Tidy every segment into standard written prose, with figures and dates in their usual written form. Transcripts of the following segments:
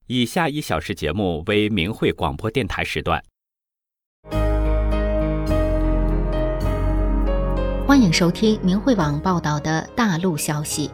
以下1小时节目为明慧广播电台时段。 欢迎收听明慧网报道的大陆消息。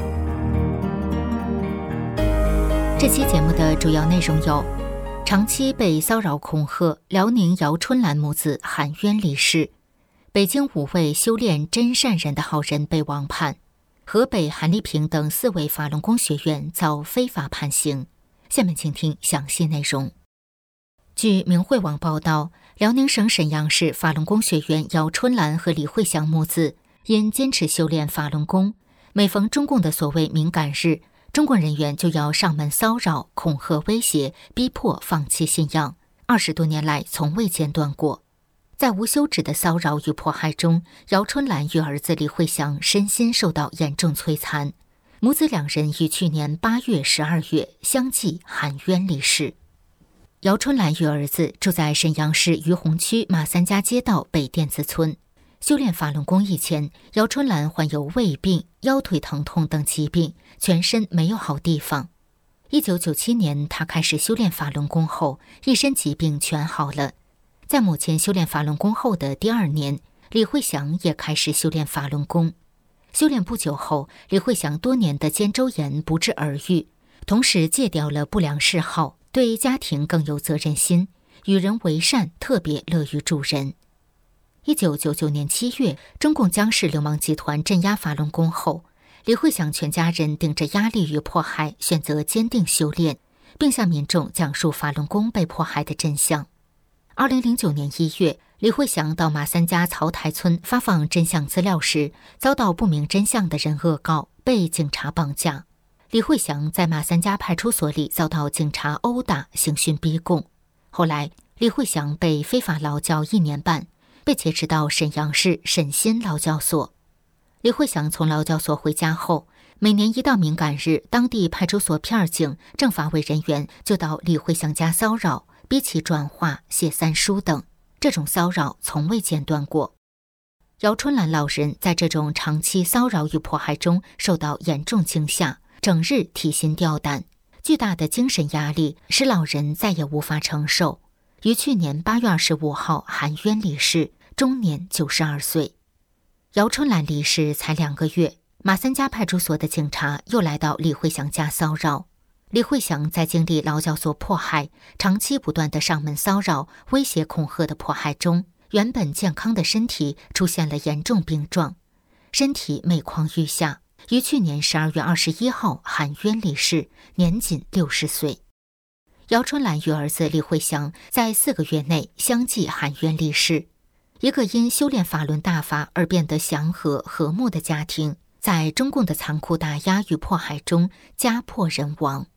这期节目的主要内容有：长期被骚扰恐吓，辽宁姚春兰母子喊冤离世；北京5位修炼真善人的好人被网判；河北韩丽萍等4位法轮功学员遭非法判刑。下面请听详细内容。据明慧网报道，辽宁省沈阳市法轮功学员姚春兰和李慧祥母子因坚持修炼法轮功，每逢中共的所谓敏感日，中共人员就要上门骚扰、恐吓、威胁，逼迫放弃信仰，20多年来从未间断过。在无休止的骚扰与迫害中，姚春兰与儿子李慧祥身心受到严重摧残，母子2人于去年8月、12月相继喊冤离世。姚春兰与儿子住在沈阳市于洪区马三家街道北甸子村。修炼法轮功以前，姚春兰患有胃病、腰腿疼痛等疾病，全身没有好地方。1997年，她开始修炼法轮功后，一身疾病全好了。在母亲修炼法轮功后的第2年，李慧祥也开始修炼法轮功。修炼不久后，李慧祥多年的肩周炎不治而愈，同时戒掉了不良嗜好，对家庭更有责任心，与人为善，特别乐于助人。1999年7月，中共江氏流氓集团镇压法轮功后，李慧祥全家人顶着压力与迫害，选择坚定修炼，并向民众讲述法轮功被迫害的真相。2009年1月，李慧祥到马三家曹台村发放真相资料时，遭到不明真相的人恶告，被警察绑架。李慧祥在马三家派出所里遭到警察殴打、刑讯逼供。后来，李慧祥被非法劳教1年半，被劫持到沈阳市沈新劳教所。李慧祥从劳教所回家后，每年一到敏感日，当地派出所片警、政法委人员就到李慧祥家骚扰，逼其转化、写3书等。这种骚扰从未间断过。姚春兰老人在这种长期骚扰与迫害中受到严重惊吓，整日提心吊胆，巨大的精神压力使老人再也无法承受，于去年8月25号含冤离世，终年92岁。姚春兰离世才2个月，马三家派出所的警察又来到李慧祥家骚扰。李慧祥在经历劳教所迫害、长期不断的上门骚扰、威胁恐吓的迫害中，原本健康的身体出现了严重病状，身体每况愈下，于去年12月21号含冤离世，年仅60岁。姚春兰与儿子李慧祥在4个月内相继含冤离世。一个因修炼法轮大法而变得祥和和睦的家庭，在中共的残酷打压与迫害中家破人亡。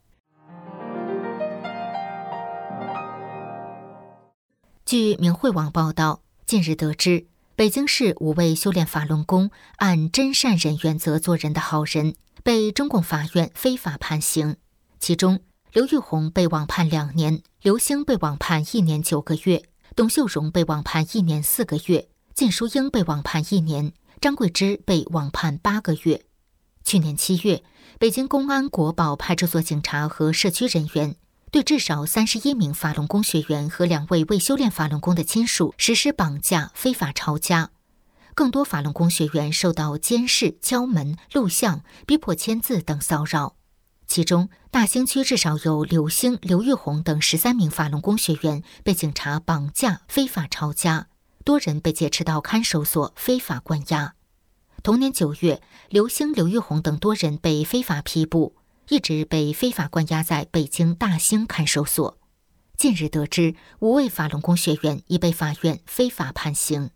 据明慧网报道，近日得知，北京市5位修炼法轮功、按真善人原则做人的好人被中共法院非法判刑。其中，刘玉红被网判2年，刘星被网判1年9个月，董秀荣被网判1年4个月，靳淑英被网判1年，张桂芝被网判8个月。去年7月，北京公安国保派出所警察和社区人员对至少31名法轮功学员和2位未修炼法轮功的亲属实施绑架、非法抄家。更多法轮功学员受到监视、敲门、录像、逼迫签字等骚扰。其中，大兴区至少有刘星、刘玉红等13名法轮功学员被警察绑架、非法抄家，多人被劫持到看守所非法关押。同年9月，刘星、刘玉红等多人被非法批捕，一直被非法关押在北京大兴看守所。近日得知，5位法轮功学员已被法院非法判刑。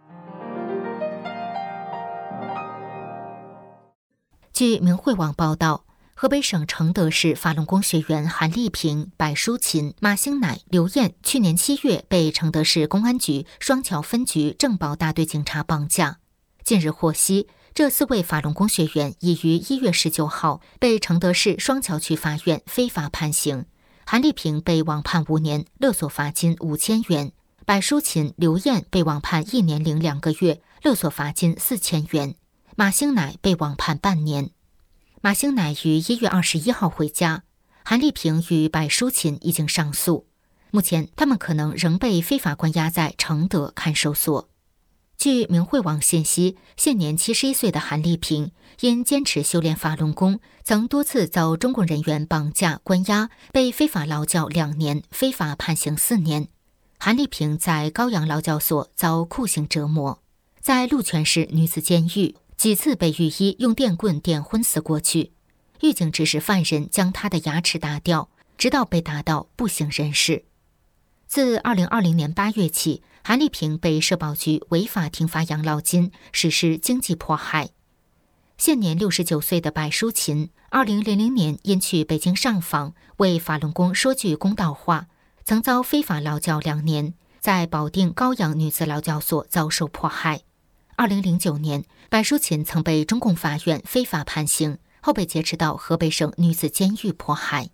据明慧网报道，河北省承德市法轮功学员韩丽萍、白淑琴、马兴乃、刘艳去年7月被承德市公安局双桥分局政保大队警察绑架。近日获悉，这4位法轮功学员已于1月19号被承德市双桥区法院非法判刑。韩丽萍被网判5年，勒索罚金5000元；白淑琴、刘艳被网判1年零2个月，勒索罚金4000元；马兴乃被网判半年。马兴乃于1月21号回家， 韩丽萍与白淑琴已经上诉，目前他们可能仍被非法关押在承德看守所。据明慧网信息，现年71岁的韩丽萍因坚持修炼法轮功，曾多次遭中共人员绑架关押，被非法劳教2年，非法判刑4年。韩丽萍在高阳劳教所遭酷刑折磨，在鹿泉市女子监狱几次被狱医用电棍电昏死过去，狱警指示犯人将他的牙齿打掉，直到被打到不省人事。自2020年8月起，韩丽萍被社保局违法停发养老金，实施经济迫害。现年69岁的白淑琴，2000年因去北京上访，为法轮功说句公道话，曾遭非法劳教2年，在保定高阳女子劳教所遭受迫害。2009年，白淑琴曾被中共法院非法判刑，后被劫持到河北省女子监狱迫害。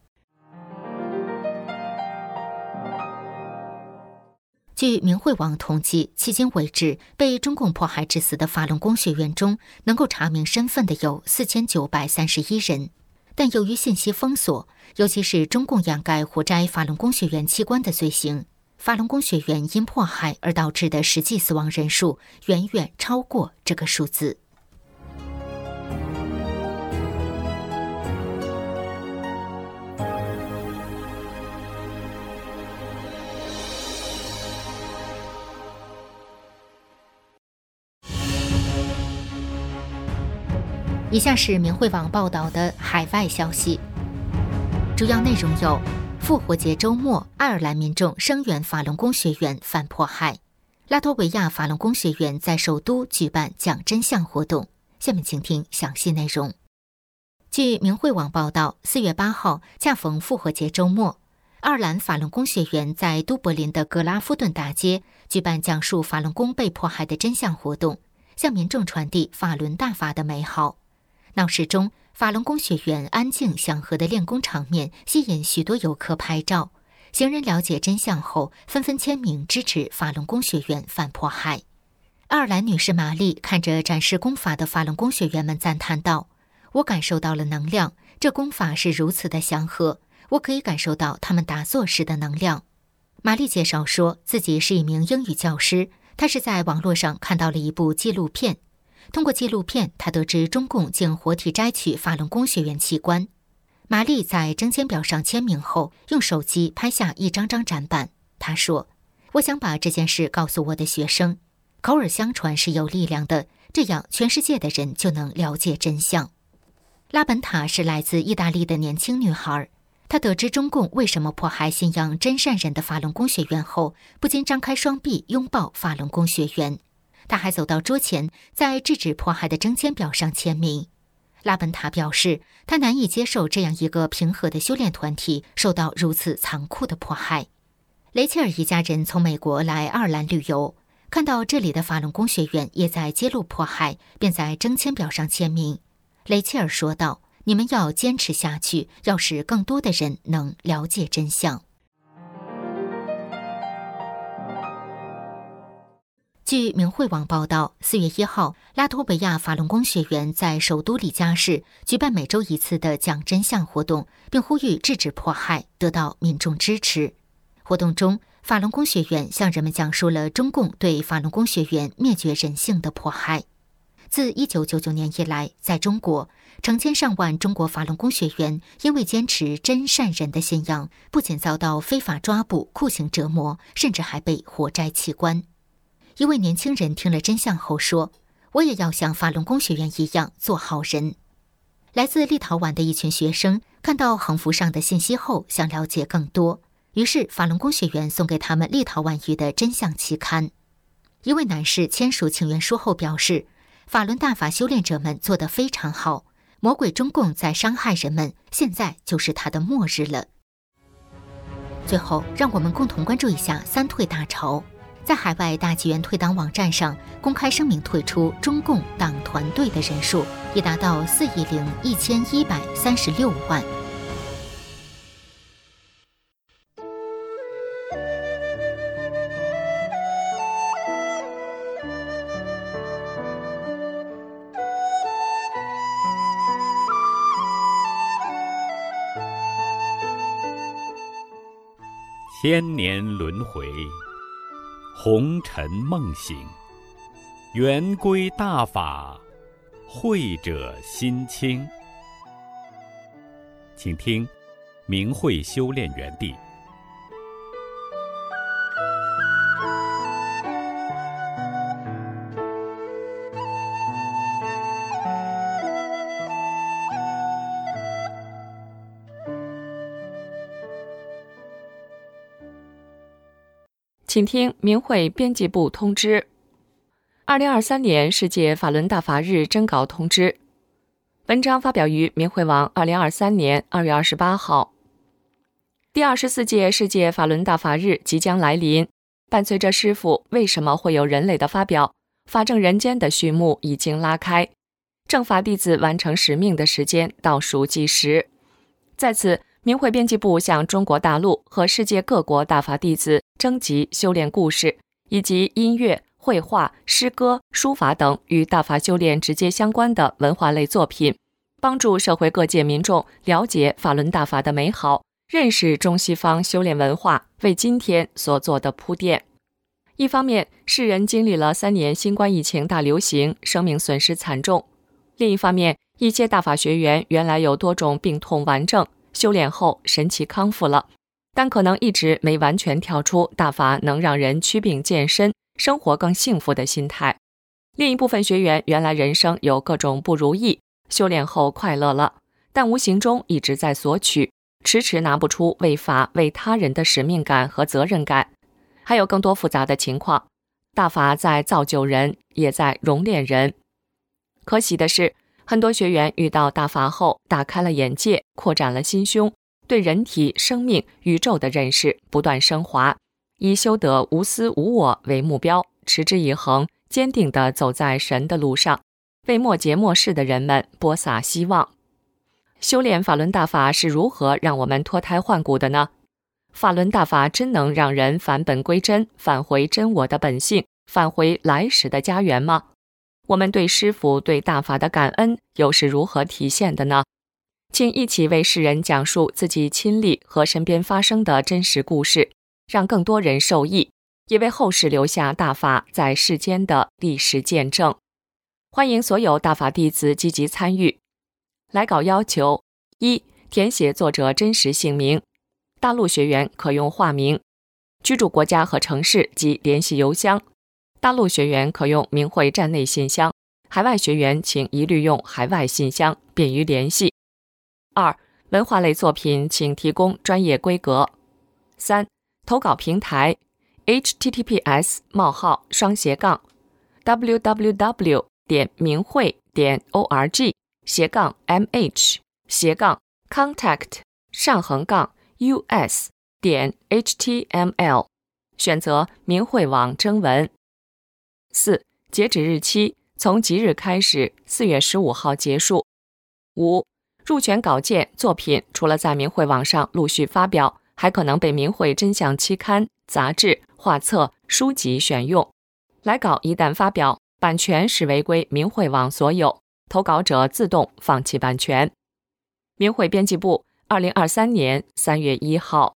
据明慧网统计，迄今为止，被中共迫害致死的法轮功学员中，能够查明身份的有4931人。但由于信息封锁，尤其是中共掩盖活摘法轮功学员器官的罪行，法轮功学员因迫害而导致的实际死亡人数远远超过这个数字。以下是明慧网报道的海外消息，主要内容有：复活节周末，爱尔兰民众声援法轮功学员反迫害；拉脱维亚法轮功学员在首都举办讲真相活动。下面请听详细内容。据明慧网报道，4月8号恰逢复活节周末，爱尔兰法轮功学员在都柏林的格拉夫顿大街举办讲述法轮功被迫害的真相活动，向民众传递法轮大法的美好。闹市中，法轮功学员安静祥和的练功场面吸引许多游客拍照。行人了解真相后，纷纷签名支持法轮功学员反迫害。爱尔兰女士玛丽看着展示功法的法轮功学员们赞叹道：“我感受到了能量，这功法是如此的祥和，我可以感受到他们打坐时的能量。”玛丽介绍说，自己是一名英语教师，她是在网络上看到了一部纪录片。通过纪录片，他得知中共竟活体摘取法轮功学员器官。玛丽在征签表上签名后，用手机拍下一张张展板。她说：“我想把这件事告诉我的学生，口耳相传是有力量的，这样全世界的人就能了解真相。”拉本塔是来自意大利的年轻女孩，她得知中共为什么迫害信仰真善人的法轮功学员后，不禁张开双臂拥抱法轮功学员。他还走到桌前，在制止迫害的征签表上签名。拉本塔表示，他难以接受这样一个平和的修炼团体受到如此残酷的迫害。雷切尔一家人从美国来爱尔兰旅游，看到这里的法轮功学员也在揭露迫害，便在征签表上签名。雷切尔说道：“你们要坚持下去，要使更多的人能了解真相。”据明慧网报道，4月1号，拉脱维亚法轮功学员在首都里加市举办每周一次的讲真相活动，并呼吁制止迫害，得到民众支持。活动中，法轮功学员向人们讲述了中共对法轮功学员灭绝人性的迫害。自1999年以来，在中国，成千上万中国法轮功学员因为坚持真善人的信仰，不仅遭到非法抓捕、酷刑折磨，甚至还被活摘器官。一位年轻人听了真相后说：“我也要像法轮功学员一样做好人。”来自立陶宛的一群学生看到横幅上的信息后，想了解更多，于是法轮功学员送给他们立陶宛语的真相期刊。一位男士签署请愿书后表示，法轮大法修炼者们做得非常好，魔鬼中共在伤害人们，现在就是他的末日了。最后，让我们共同关注一下三退大潮。在海外大纪元退党网站上公开声明退出中共党团队的人数已达到4.1136万。 千年轮回，红尘梦醒，圆规大法，慧者心清。请听明慧修炼园地。 请听明慧编辑部通知：2023年世界法轮大法日征稿通知。文章发表于明慧网2023年2月28号。第24届世界法轮大法日即将来临，伴随着师父为什么会有人类的发表，法正人间的序幕已经拉开，正法弟子完成使命的时间倒数计时。在此，明慧编辑部向中国大陆和世界各国大法弟子征集修炼故事，以及音乐、绘画、诗歌、书法等与大法修炼直接相关的文化类作品，帮助社会各界民众了解法轮大法的美好，认识中西方修炼文化为今天所做的铺垫。一方面，世人经历了3年新冠疫情大流行，生命损失惨重；另一方面，一些大法学员原来有多种病痛顽症，修炼后神奇康复了，但可能一直没完全跳出大法能让人祛病健身、生活更幸福的心态。另一部分学员原来人生有各种不如意，修炼后快乐了，但无形中一直在索取，迟迟拿不出为法为他人的使命感和责任感。还有更多复杂的情况，大法在造就人，也在熔炼人。可喜的是，很多学员遇到大法后打开了眼界，扩展了心胸，对人体、生命、宇宙的认识不断升华，以修得无私无我为目标，持之以恒，坚定地走在神的路上，为末节末世的人们播撒希望。修炼法轮大法是如何让我们脱胎换骨的呢？法轮大法真能让人返本归真，返回真我的本性，返回来时的家园吗？我们对师父、对大法的感恩又是如何体现的呢？请一起为世人讲述自己亲历和身边发生的真实故事，让更多人受益，也为后世留下大法在世间的历史见证。欢迎所有大法弟子积极参与。来稿要求： 1. 填写作者真实姓名，大陆学员可用化名，居住国家和城市及联系邮箱。大陆学员可用明慧站内信箱，海外学员请一律用海外信箱，便于联系。2. 文化类作品请提供专业规格。3. 投稿平台 https://www.明慧.org/contact-us.html 选择明慧网征文。4. 截止日期从即日开始，4月15号结束。5. 入选稿件作品除了在明慧网上陆续发表，还可能被明慧真相期刊、杂志、画册、书籍选用。来稿一旦发表，版权视为归明慧网所有，投稿者自动放弃版权。明慧编辑部2023年3月1号。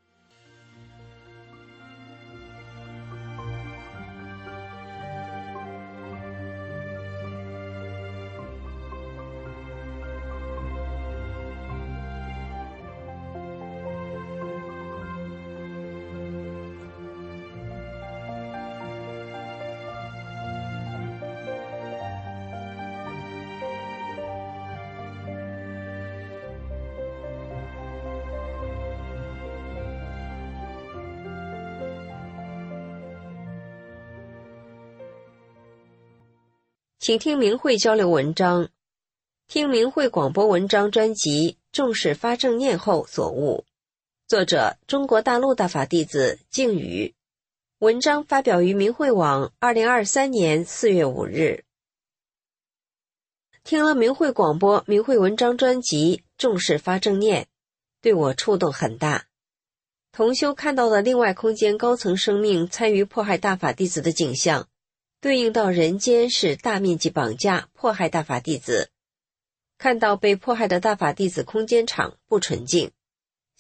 请听明慧交流文章，听明慧广播文章专辑，重视发正念后所悟。作者：中国大陆大法弟子静宇。文章发表于明慧网2023年4月5日。听了明慧广播、明慧文章专辑，重视发正念，对我触动很大。同修看到了另外空间高层生命参与迫害大法弟子的景象，对应到人间是大面积绑架迫害大法弟子，看到被迫害的大法弟子空间场不纯净，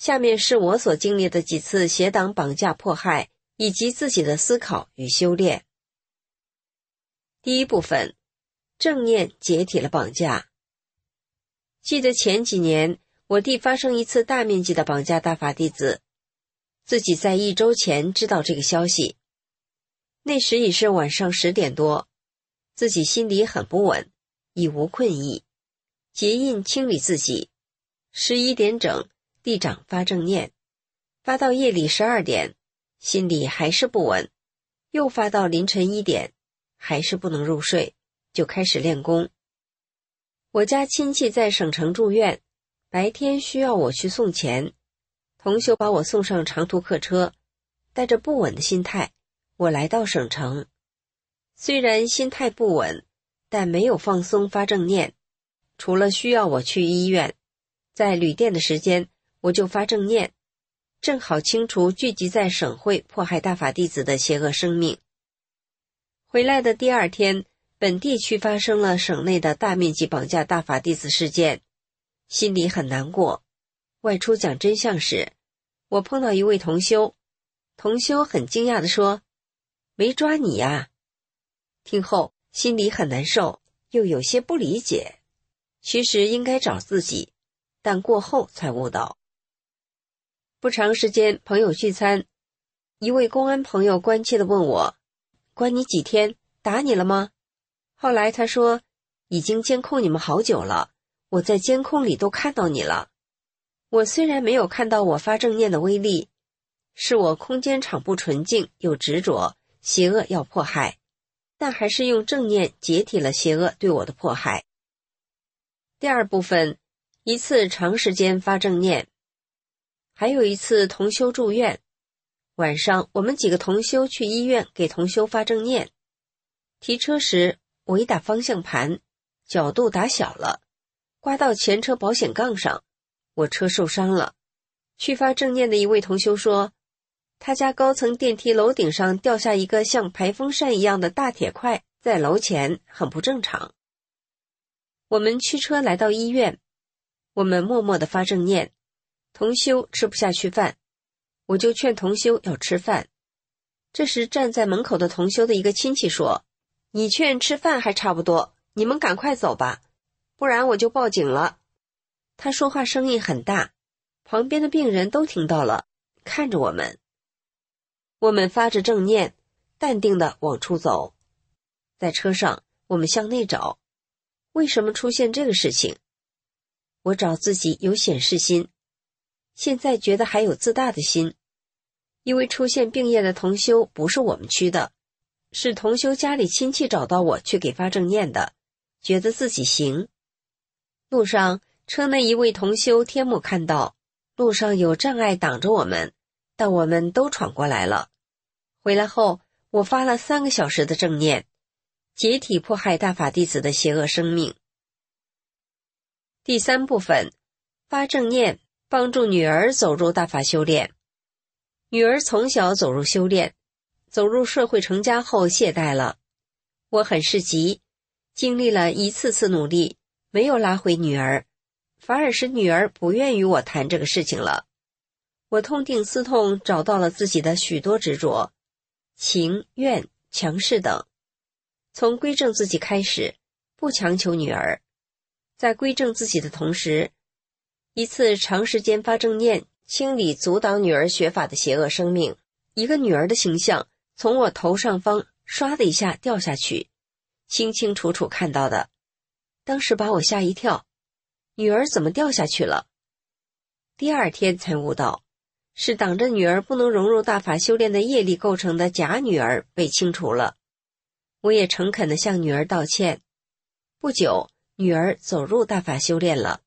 下面是我所经历的几次邪党绑架迫害，以及自己的思考与修炼。第一部分，正念解体了绑架。记得前几年，我弟发生一次大面积的绑架大法弟子，自己在1周前知道这个消息。那时已是晚上10点多，自己心里很不稳，已无困意，结印清理自己。11点整，地长发正念，发到夜里12点，心里还是不稳，又发到凌晨1点，还是不能入睡，就开始练功。我家亲戚在省城住院，白天需要我去送钱，同修把我送上长途客车，带着不稳的心态，我来到省城。虽然心态不稳，但没有放松发正念，除了需要我去医院，在旅店的时间我就发正念，正好清除聚集在省会迫害大法弟子的邪恶生命。回来的第2天，本地区发生了省内的大面积绑架大法弟子事件，心里很难过。外出讲真相时，我碰到一位同修，同修很惊讶地说：“没抓你呀。”听后心里很难受，又有些不理解。其实应该找自己，但过后才悟到。不长时间，朋友聚餐，一位公安朋友关切地问我：“关你几天？打你了吗？”后来他说：“已经监控你们好久了，我在监控里都看到你了。”我虽然没有看到我发正念的威力，是我空间场不纯净，有执着，邪恶要迫害，但还是用正念解体了邪恶对我的迫害。第2部分，一次长时间发正念。还有一次同修住院，晚上我们几个同修去医院给同修发正念。提车时，我一打方向盘，角度打小了，刮到前车保险杠上，我车受伤了。去发正念的一位同修说，他家高层电梯楼顶上掉下一个像排风扇一样的大铁块，在楼前，很不正常。我们驱车来到医院，我们默默地发正念。同修吃不下去饭，我就劝同修要吃饭。这时站在门口的同修的一个亲戚说：“你劝吃饭还差不多，你们赶快走吧，不然我就报警了。”他说话声音很大，旁边的病人都听到了，看着我们。我们发着正念，淡定地往出走。在车上，我们向内找，为什么出现这个事情？我找自己有显示心，现在觉得还有自大的心。因为出现病业的同修不是我们区的，是同修家里亲戚找到我去给发正念的，觉得自己行。路上，车内一位同修天目看到路上有障碍挡着我们，但我们都闯过来了。回来后，我发了3个小时的正念，解体迫害大法弟子的邪恶生命。第3部分，发正念帮助女儿走入大法修炼。女儿从小走入修炼，走入社会成家后懈怠了。我很是急，经历了一次次努力，没有拉回女儿，反而使女儿不愿与我谈这个事情了。我痛定思痛，找到了自己的许多执着，情、怨、强势等。从归正自己开始，不强求女儿。在归正自己的同时，一次长时间发正念，清理阻挡女儿学法的邪恶生命。一个女儿的形象从我头上方唰的一下掉下去，清清楚楚看到的，当时把我吓一跳，女儿怎么掉下去了？第2天才悟到，是挡着女儿不能融入大法修炼的业力构成的假女儿被清除了。我也诚恳地向女儿道歉。不久，女儿走入大法修炼了。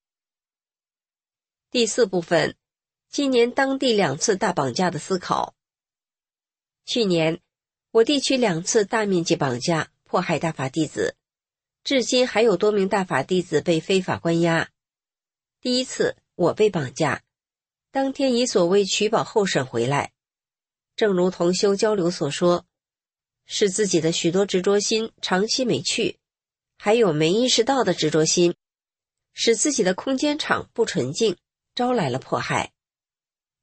第4部分，今年当地2次大绑架的思考。去年，我地区2次大面积绑架，迫害大法弟子，至今还有多名大法弟子被非法关押。第1次，我被绑架，当天以所谓取保候审回来。正如同修交流所说，是自己的许多执着心长期没去，还有没意识到的执着心，使自己的空间场不纯净，招来了迫害。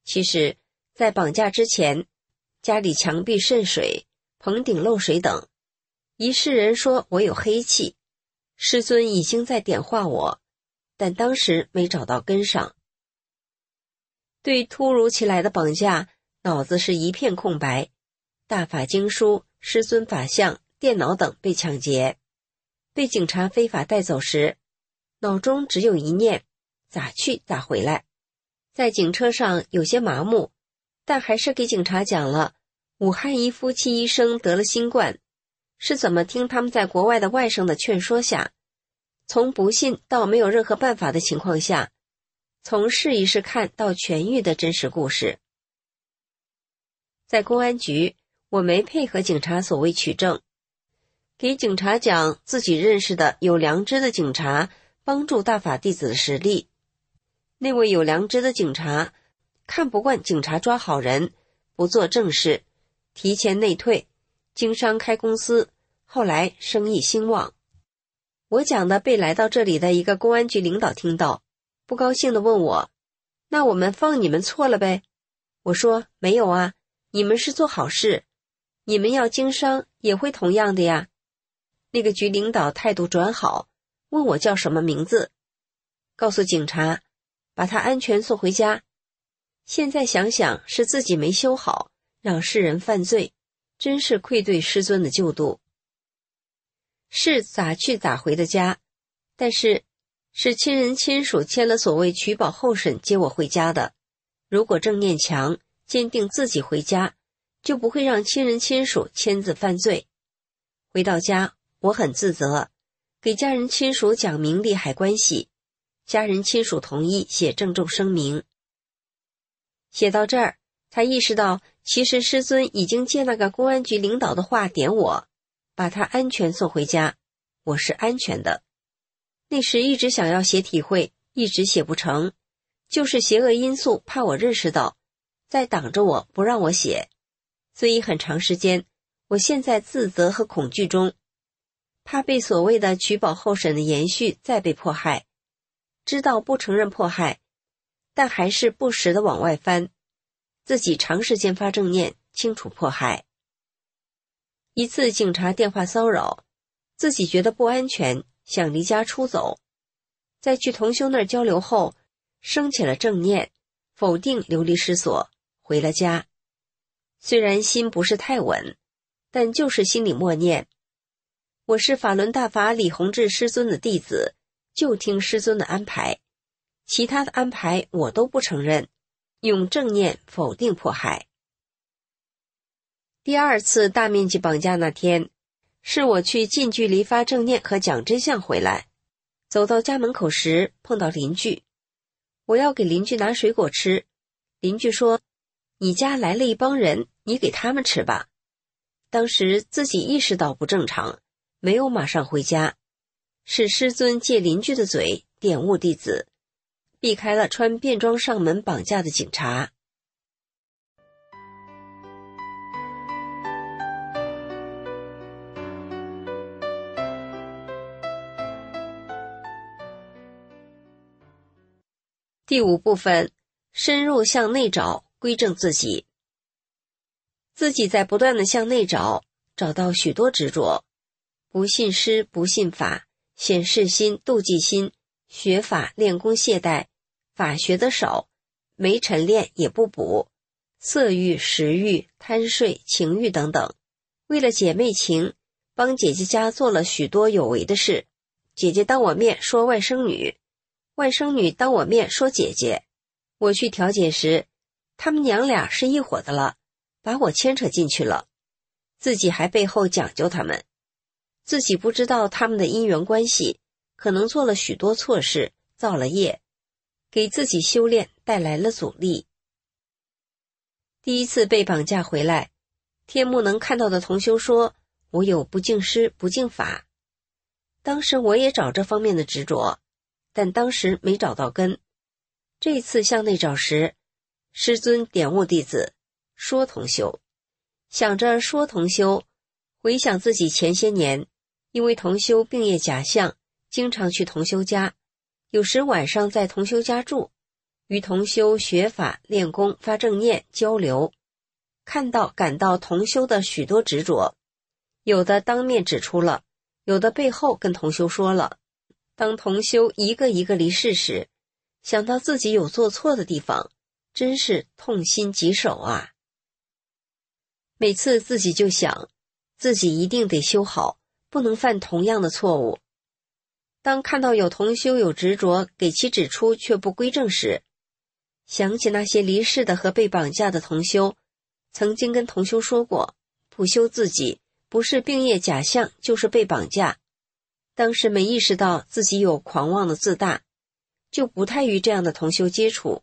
其实，在绑架之前，家里墙壁渗水，棚顶漏水等，一世人说我有黑气，师尊已经在点化我，但当时没找到根上。对突如其来的绑架，脑子是一片空白，大法经书、师尊法像、电脑等被抢劫，被警察非法带走时，脑中只有一念：咋去咋回来。在警车上有些麻木，但还是给警察讲了武汉一夫妻医生得了新冠，是怎么听他们在国外的外甥的劝说下，从不信到没有任何办法的情况下，从试一试看到痊愈的真实故事。在公安局，我没配合警察所谓取证，给警察讲自己认识的有良知的警察帮助大法弟子的实例。那位有良知的警察看不惯警察抓好人，不做正事，提前内退，经商开公司，后来生意兴旺。我讲的被来到这里的一个公安局领导听到，不高兴地问我：那我们放你们错了呗？我说没有啊，你们是做好事，你们要经商也会同样的呀。那个局领导态度转好，问我叫什么名字，告诉警察把他安全送回家。现在想想是自己没修好，让世人犯罪，真是愧对师尊的救度。是咋去咋回的家，但是是亲人亲属签了所谓取保候审接我回家的。如果正念强，坚定自己回家，就不会让亲人亲属签字犯罪。回到家，我很自责，给家人亲属讲明利害关系，家人亲属同意写郑重声明。写到这儿，才意识到其实师尊已经借那个公安局领导的话点我，把他安全送回家，我是安全的。那时一直想要写体会，一直写不成，就是邪恶因素怕我认识到，在挡着我不让我写，所以很长时间，我陷在自责和恐惧中，怕被所谓的取保候审的延续再被迫害，知道不承认迫害，但还是不时地往外翻，自己长时间发正念，清除迫害。一次警察电话骚扰，自己觉得不安全，想离家出走，在去同修那儿交流后，升起了正念，否定流离失所，回了家。虽然心不是太稳，但就是心里默念：我是法轮大法李洪志师尊的弟子，就听师尊的安排，其他的安排我都不承认，用正念否定迫害。第二次大面积绑架那天，是我去近距离发正念和讲真相回来，走到家门口时碰到邻居，我要给邻居拿水果吃，邻居说：你家来了一帮人，你给他们吃吧。当时自己意识到不正常，没有马上回家，是师尊借邻居的嘴点悟弟子，避开了穿便装上门绑架的警察。第五部分，深入向内找，归正自己。自己在不断地向内找，找到许多执着，不信师，不信法，显示心、妒忌心，学法练功懈怠，法学得少，没晨练也不补，色欲、食欲、贪睡、情欲等等。为了姐妹情，帮姐姐家做了许多有为的事。姐姐当我面说外甥女，外甥女当我面说姐姐。我去调解时，他们娘俩是一伙的了，把我牵扯进去了，自己还背后讲究他们，自己不知道他们的因缘关系，可能做了许多错事，造了业，给自己修炼带来了阻力。第一次被绑架回来，天目能看到的同修说我有不敬师不敬法，当时我也找这方面的执着，但当时没找到根。这次向内找时，师尊点悟弟子说同修，想着说同修，回想自己前些年因为同修病业假象，经常去同修家，有时晚上在同修家住， 与同修学法、练功、发正念、交流，看到感到同修的许多执着，有的当面指出了，有的背后跟同修说了。当同修一个一个离世时，想到自己有做错的地方，真是痛心疾首啊。每次自己就想，自己一定得修好，不能犯同样的错误。当看到有同修有执着，给其指出却不归正时，想起那些离世的和被绑架的同修，曾经跟同修说过，不修自己，不是病业假象，就是被绑架。当时没意识到自己有狂妄的自大，就不太与这样的同修接触。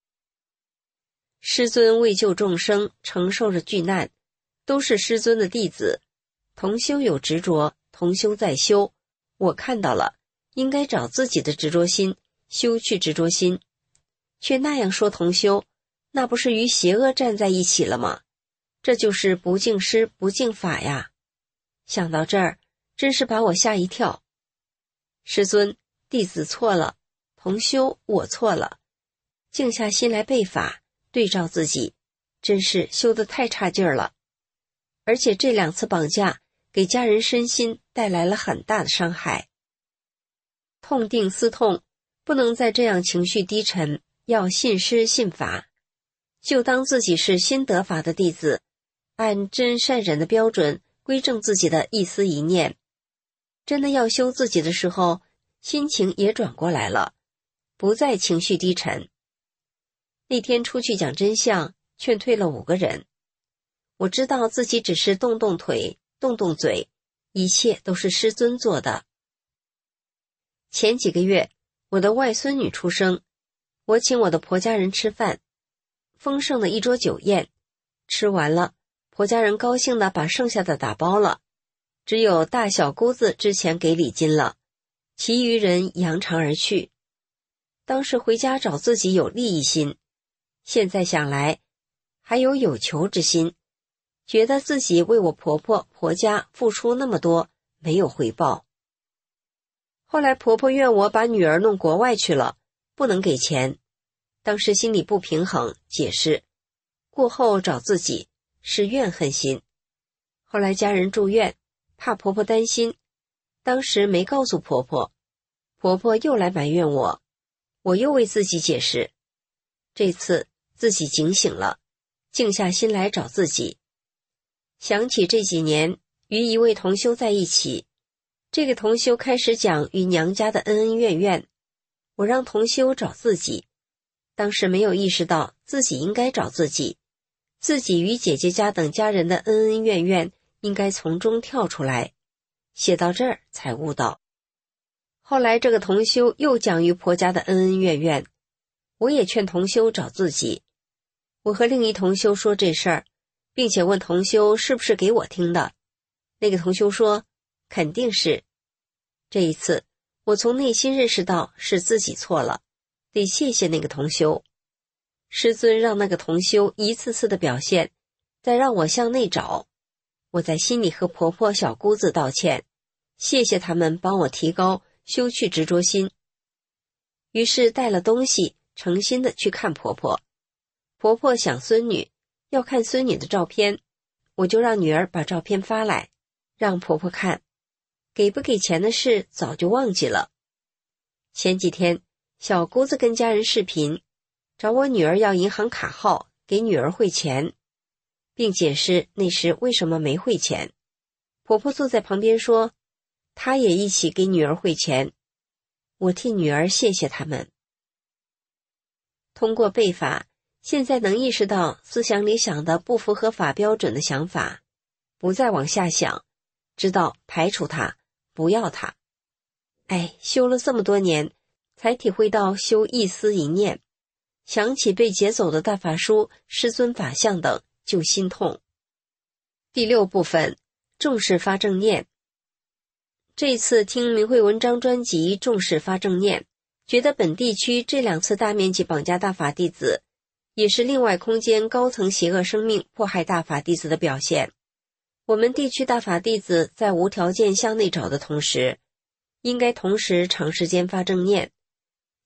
师尊为救众生，承受着巨难，都是师尊的弟子。同修有执着，同修在修，我看到了，应该找自己的执着心，修去执着心。却那样说同修，那不是与邪恶站在一起了吗？这就是不敬师不敬法呀。想到这儿，真是把我吓一跳。师尊，弟子错了，同修我错了。静下心来背法，对照自己，真是修得太差劲儿了。而且这2次绑架给家人身心带来了很大的伤害。痛定思痛，不能再这样情绪低沉，要信师信法，就当自己是新得法的弟子，按真善忍的标准归正自己的一思一念。真的要修自己的时候，心情也转过来了，不再情绪低沉。那天出去讲真相，劝退了5个人。我知道自己只是动动腿，动动嘴，一切都是师尊做的。前几个月，我的外孙女出生，我请我的婆家人吃饭，丰盛的一桌酒宴，吃完了，婆家人高兴地把剩下的打包了，只有大小姑子之前给礼金了，其余人扬长而去。当时回家找自己有利益心，现在想来，还有求之心，觉得自己为我婆婆婆家付出那么多，没有回报。后来婆婆怨我把女儿弄国外去了，不能给钱，当时心里不平衡，解释过后找自己是怨恨心。后来家人住院，怕婆婆担心，当时没告诉婆婆，婆婆又来埋怨我，我又为自己解释。这次自己警醒了，静下心来找自己。想起这几年与一位同修在一起，这个同修开始讲与娘家的恩恩怨怨，我让同修找自己，当时没有意识到自己应该找自己，自己与姐姐家等家人的恩恩怨怨应该从中跳出来，写到这儿才悟到。后来这个同修又讲与婆家的恩恩怨怨，我也劝同修找自己。我和另一同修说这事儿，并且问同修是不是给我听的，那个同修说肯定是。这一次我从内心认识到是自己错了，得谢谢那个同修。师尊让那个同修一次次的表现，再让我向内找。我在心里和婆婆小姑子道歉，谢谢他们帮我提高修去执着心。于是带了东西，诚心的去看婆婆。婆婆想孙女，要看孙女的照片，我就让女儿把照片发来，让婆婆看。给不给钱的事早就忘记了。前几天小姑子跟家人视频，找我女儿要银行卡号给女儿汇钱，并解释那时为什么没汇钱。婆婆坐在旁边说，她也一起给女儿汇钱。我替女儿谢谢他们。通过背法，现在能意识到思想里想的不符合法标准的想法，不再往下想，知道排除它，不要它。修了这么多年，才体会到修一思一念，想起被劫走的大法书、师尊法相等，就心痛。第6部分，重视发正念。这一次听明慧文章专辑重视发正念，觉得本地区这2次大面积绑架大法弟子，也是另外空间高层邪恶生命迫害大法弟子的表现。我们地区大法弟子在无条件向内找的同时，应该同时长时间发正念，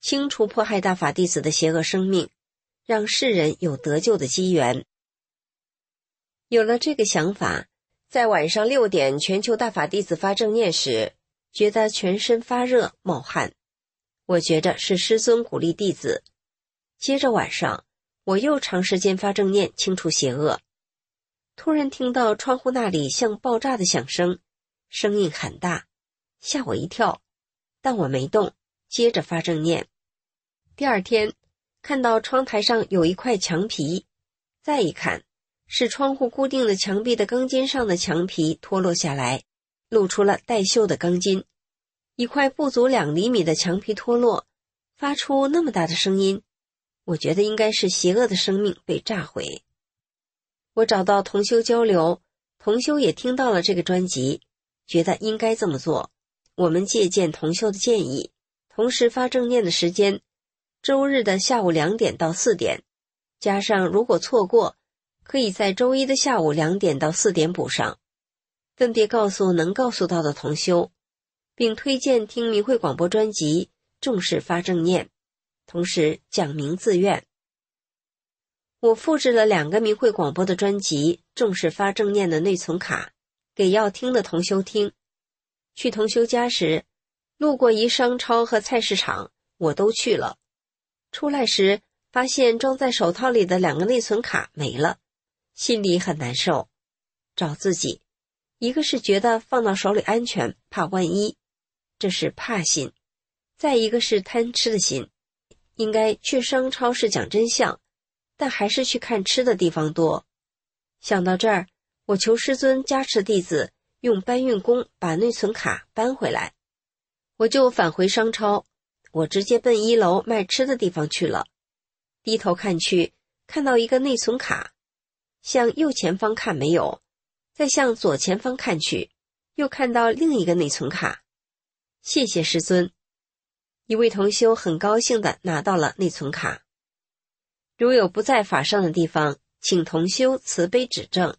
清除迫害大法弟子的邪恶生命，让世人有得救的机缘。有了这个想法，在晚上6点全球大法弟子发正念时，觉得全身发热冒汗，我觉着是师尊鼓励弟子。接着晚上，我又长时间发正念清除邪恶，突然听到窗户那里像爆炸的响声，声音很大，吓我一跳，但我没动，接着发正念。第二天，看到窗台上有一块墙皮，再一看，是窗户固定的墙壁的钢筋上的墙皮脱落下来，露出了带锈的钢筋。一块不足2厘米的墙皮脱落，发出那么大的声音，我觉得应该是邪恶的生命被炸毁。我找到同修交流，同修也听到了这个专辑，觉得应该这么做。我们借鉴同修的建议，同时发正念的时间，周日的下午2点到4点，加上如果错过，可以在周一的下午2点到4点补上，分别告诉能告诉到的同修，并推荐听明慧广播专辑，重视发正念，同时讲明自愿。我复制了2个明慧广播的专辑，重视发正念的内存卡，给要听的同修听。去同修家时，路过一商超和菜市场，我都去了。出来时，发现装在手套里的2个内存卡没了，心里很难受，找自己。一个是觉得放到手里安全，怕万一，这是怕心；再一个是贪吃的心，应该去商超是讲真相，但还是去看吃的地方多。想到这儿，我求师尊加持弟子用搬运工把内存卡搬回来，我就返回商超，我直接奔1楼卖吃的地方去了。低头看去，看到一个内存卡，向右前方看没有，再向左前方看去，又看到另一个内存卡。谢谢师尊。一位同修很高兴地拿到了内存卡。如有不在法上的地方，请同修慈悲指正。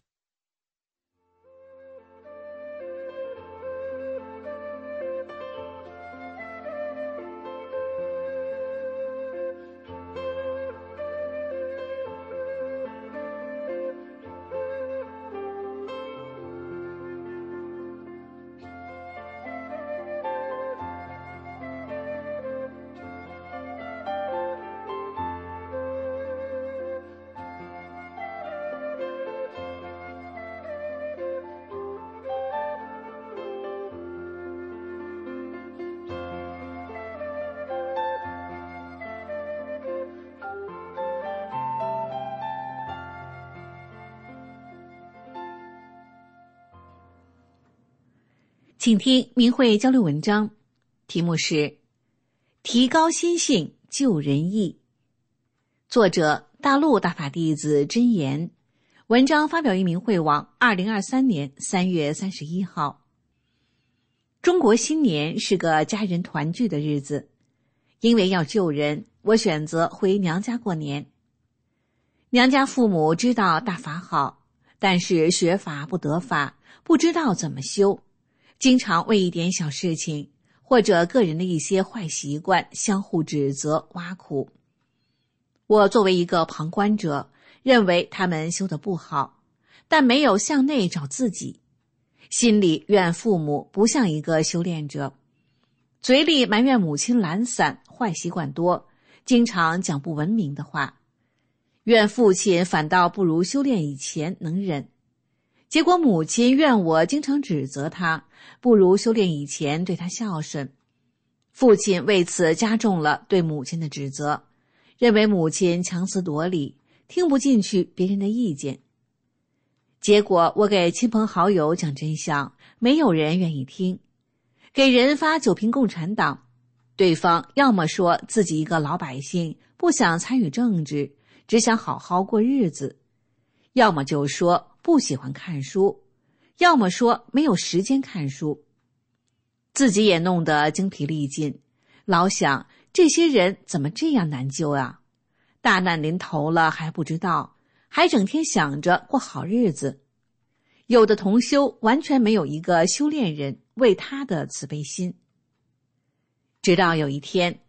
请听明慧交流文章，题目是提高心性救人意，作者大陆大法弟子真言，文章发表于明慧网2023年3月31号。中国新年是个家人团聚的日子，因为要救人，我选择回娘家过年。娘家父母知道大法好，但是学法不得法，不知道怎么修，经常为一点小事情或者个人的一些坏习惯相互指责挖苦。我作为一个旁观者，认为他们修得不好，但没有向内找自己，心里怨父母不像一个修炼者，嘴里埋怨母亲懒散坏习惯多，经常讲不文明的话，怨父亲反倒不如修炼以前能忍。结果母亲怨我经常指责他，不如修炼以前对他孝顺。父亲为此加重了对母亲的指责，认为母亲强词夺理，听不进去别人的意见。结果我给亲朋好友讲真相，没有人愿意听。给人发9评共产党，对方要么说自己一个老百姓，不想参与政治，只想好好过日子，要么就说不喜欢看书，要么说没有时间看书。自己也弄得精疲力尽，老想这些人怎么这样难救啊？大难临头了还不知道，还整天想着过好日子。有的同修完全没有一个修炼人为他的慈悲心。直到有一天，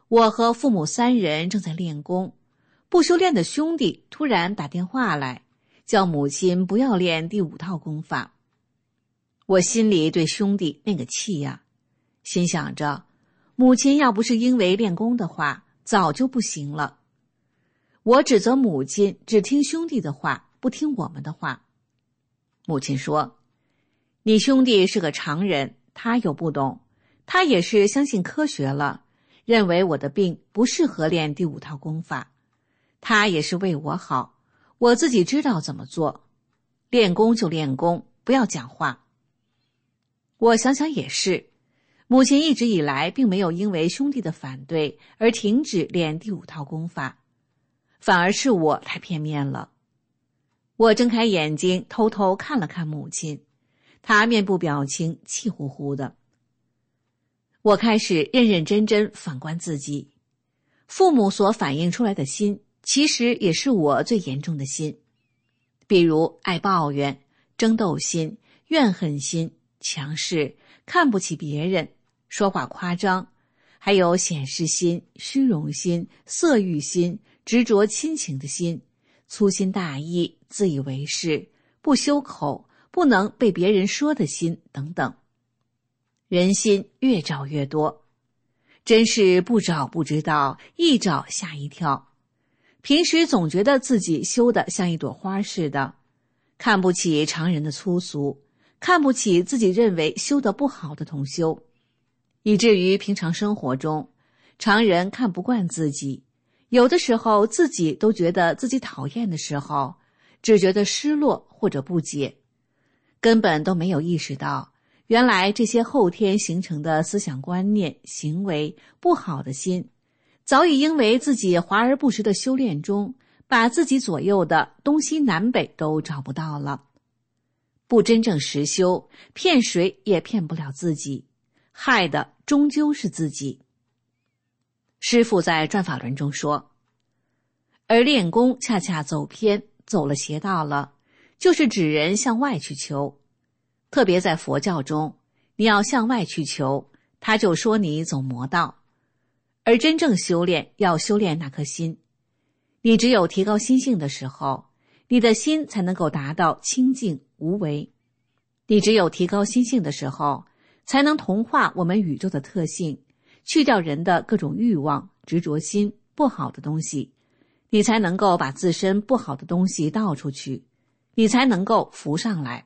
我和父母3人正在练功，不修炼的兄弟突然打电话来，叫母亲不要练第5套功法。我心里对兄弟那个气呀，心想着，母亲要不是因为练功的话，早就不行了。我指责母亲只听兄弟的话，不听我们的话。母亲说，你兄弟是个常人，他又不懂，他也是相信科学了，认为我的病不适合练第5套功法。他也是为我好，我自己知道怎么做，练功就练功，不要讲话。我想想也是，母亲一直以来并没有因为兄弟的反对而停止练第5套功法，反而是我太片面了。我睁开眼睛偷偷看了看母亲，她面部表情气呼呼的。我开始认认真真反观自己，父母所反映出来的心，其实也是我最严重的心，比如爱抱怨、争斗心、怨恨心、强势、看不起别人、说话夸张，还有显示心、虚荣心、色欲心、执着亲情的心、粗心大意、自以为是、不修口、不能被别人说的心等等。人心越找越多，真是不找不知道，一找吓一跳。平时总觉得自己修得像一朵花似的，看不起常人的粗俗，看不起自己认为修得不好的同修，以至于平常生活中，常人看不惯自己，有的时候自己都觉得自己讨厌的时候，只觉得失落或者不解，根本都没有意识到，原来这些后天形成的思想观念、行为不好的心，早已因为自己华而不实的修炼中，把自己左右的东西南北都找不到了。不真正实修，骗谁也骗不了自己，害的终究是自己。师父在转法轮中说，而练功恰恰走偏，走了邪道了，就是指人向外去求。特别在佛教中，你要向外去求，他就说你走魔道。而真正修炼，要修炼那颗心。你只有提高心性的时候，你的心才能够达到清净无为。你只有提高心性的时候，才能同化我们宇宙的特性，去掉人的各种欲望、执着心、不好的东西，你才能够把自身不好的东西倒出去，你才能够浮上来。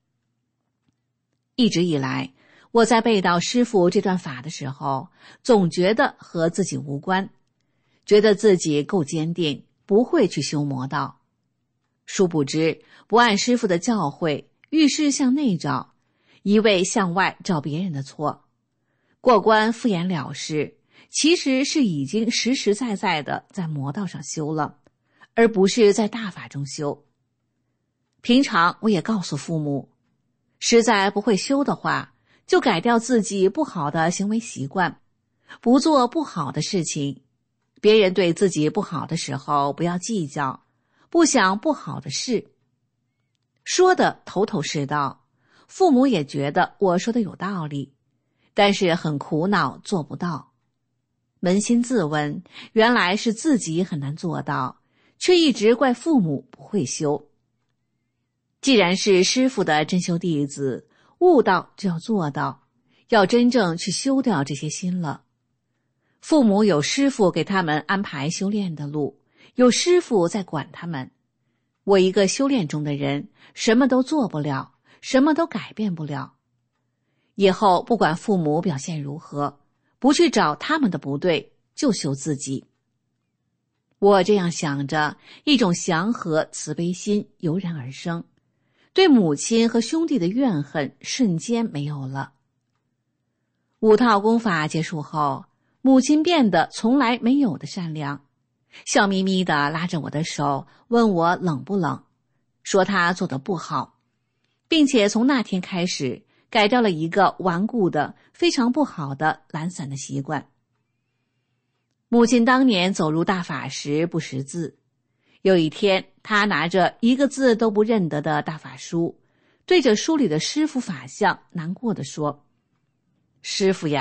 一直以来，我在背到师父这段法的时候，总觉得和自己无关，觉得自己够坚定，不会去修魔道。殊不知，不按师父的教诲，遇事向内找，一味向外找别人的错，过关敷衍了事，其实是已经实实在在的在魔道上修了，而不是在大法中修。平常我也告诉父母，实在不会修的话，就改掉自己不好的行为习惯，不做不好的事情。别人对自己不好的时候，不要计较，不想不好的事。说的头头是道，父母也觉得我说的有道理，但是很苦恼，做不到。扪心自问，原来是自己很难做到，却一直怪父母不会修。既然是师父的真修弟子，悟道就要做到，要真正去修掉这些心了。父母有师父给他们安排修炼的路，有师父在管他们。我一个修炼中的人，什么都做不了，什么都改变不了。以后不管父母表现如何，不去找他们的不对，就修自己。我这样想着，一种祥和慈悲心油然而生，对母亲和兄弟的怨恨瞬间没有了。5套功法结束后，母亲变得从来没有的善良，笑眯眯地拉着我的手，问我冷不冷，说她做得不好，并且从那天开始改掉了一个顽固的、非常不好的懒散的习惯。母亲当年走入大法时不识字，有一天她拿着一个字都不认得的大法书，对着书里的师父法相难过地说，师父呀，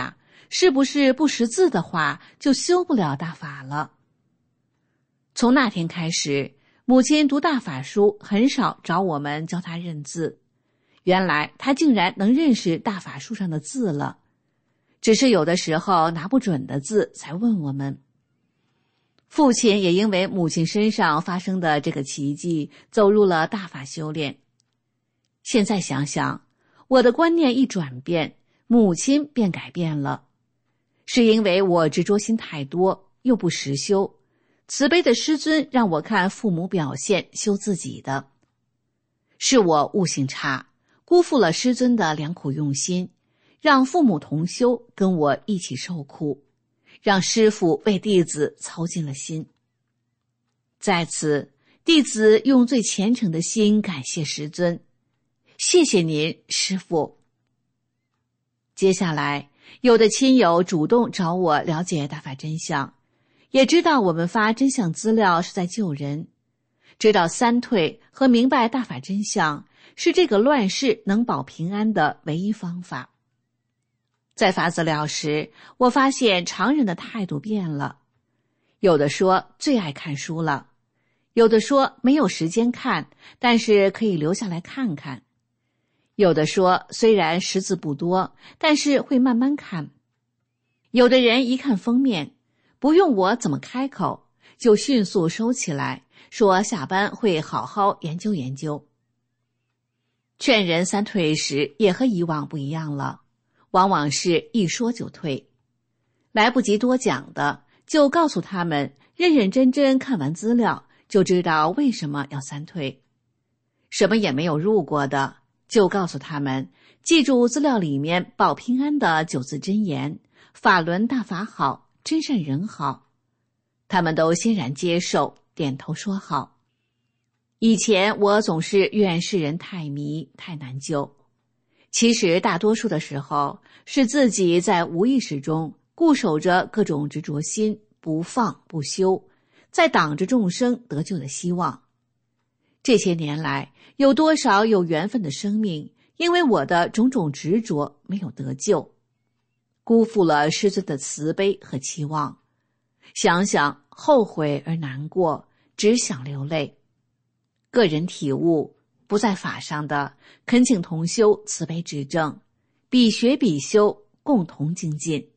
是不是不识字的话，就修不了大法了。从那天开始，母亲读大法书很少找我们教她认字，原来她竟然能认识大法书上的字了，只是有的时候拿不准的字才问我们。父亲也因为母亲身上发生的这个奇迹，走入了大法修炼。现在想想，我的观念一转变，母亲便改变了，是因为我执着心太多，又不实修。慈悲的师尊让我看父母表现修自己的，是我悟性差，辜负了师尊的良苦用心，让父母同修，跟我一起受苦，让师父为弟子操尽了心。在此，弟子用最虔诚的心感谢师尊，谢谢您，师父。接下来，有的亲友主动找我了解大法真相，也知道我们发真相资料是在救人，知道三退和明白大法真相是这个乱世能保平安的唯一方法。在发资料时，我发现常人的态度变了，有的说最爱看书了，有的说没有时间看，但是可以留下来看看，有的说虽然识字不多，但是会慢慢看，有的人一看封面，不用我怎么开口，就迅速收起来，说下班会好好研究研究。劝人三退时也和以往不一样了，往往是一说就退，来不及多讲的，就告诉他们认认真真看完资料，就知道为什么要三退。什么也没有入过的，就告诉他们记住资料里面保平安的9字真言，法轮大法好，真善人好，他们都欣然接受，点头说好。以前我总是怨世人太迷，太难救，其实大多数的时候是自己在无意识中固守着各种执着心，不放不修，在挡着众生得救的希望。这些年来，有多少有缘分的生命因为我的种种执着没有得救，辜负了师尊的慈悲和期望，想想后悔而难过，只想流泪。个人体悟，不在法上的，恳请同修慈悲指正，比学比修，共同精进。